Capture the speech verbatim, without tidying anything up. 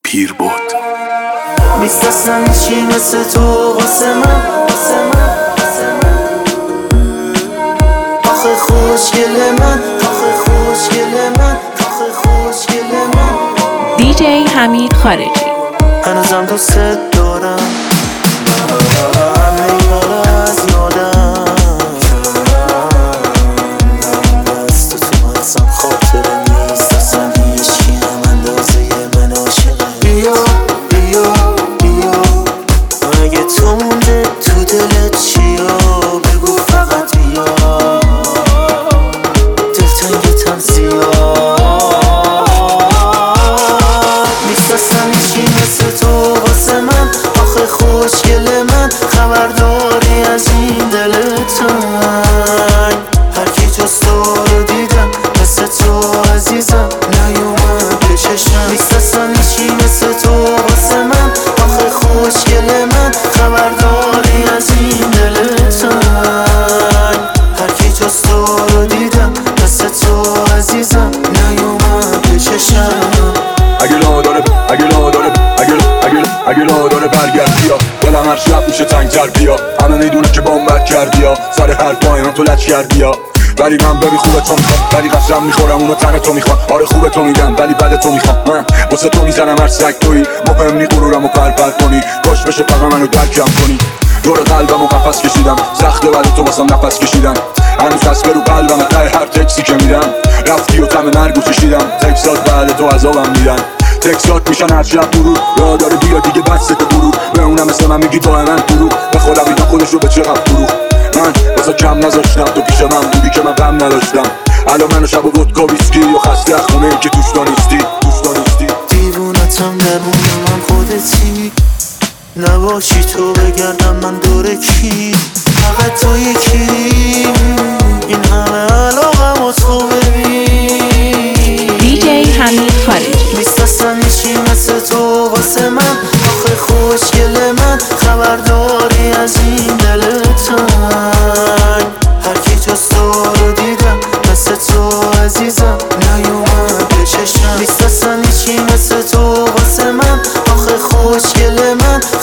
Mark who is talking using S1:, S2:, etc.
S1: پیر بود.
S2: نیست اصلا هیچی مثل تو واسه من، واسه من، واسه من. آخه خوشگل من، آخه خوشگل من، آخه خوشگل من.
S3: دی جی حمید خارجی.
S2: هنوزم دوست دارم، همه اینا از یادم. دست تو اصلا خاطره نیست، اصلا هیچی هم اندازه من عاشقه. بیا بیا بیا، اگه تو مونده تو دلت چیا بگو فقط بیا. دلتنگتم زیاد نیست اصلا هیچی مثل تو واسه من. آخه خوشگل من، خبرداری از این دل تنگ. هرکی جز تو رو دیدم مثل تو عزیزم نیومد به چشمم. نیست اصلا هیچی مثل تو واسه من. آخه خوشگل من، خبرداری از این دل تنگ. هرکی جز تو رو دیدم مثل تو عزیزم نیومد به چشمم.
S1: اگه لا داره اگه لا داره اگه اگه اگه لا داره برگرد بیا. دلم هر شب میشه تنگ‌تر بیا. همه میدونه که بامبت کردی یا سر هر پایان تو لچ کردی یا. ولی من ببی خوبه تو میخوام، ولی قسم میخورم اونو تن تو میخوام. آره خوبه تو میگم ولی بد تو میخوام. من واسه تو میزنم هر سگ تویی. مهم نی غرورمو پرپر کنی، کاش بشه فقط منو درکم کنی. دور قلبمو قفس کشیدم، سخته ولی تو واسم نفس کشیدن. هنوز هست برو قلبم ته هر تکسی که میدم. رفتی و تم مرگو چشیدم، تکسات بعد تو عذابم میدن. تکسات میشن هر شب مرور، را داره بیا دیگه بسته برو. به اونم مثل من میگی تو من برو. به خودم اینا خودشو به چقدر برو. من واسه کم نذاشتم تو پیش من بودی که من غم نداشتم. الان منو شب و ودکا ویسکی و خسته از خونه ای که توش دانستی توش دانستی.
S2: دیوونتم درمون من خودتی، نباشی تو بگردم من دور کی. فقط تو یکی، این همه علاقم و تو ببین.
S3: دی جی حمید خارجی.
S2: نیست اصلا هیچی مثل تو واسه من. آخه خوشگل من، خبرداری از این دل تنگ. هرکی جز تو رو دیدم مثل تو عزیزم نیومد به چشمم. نیست اصلا هیچی مثل تو واسه من. آخه خوشگل من،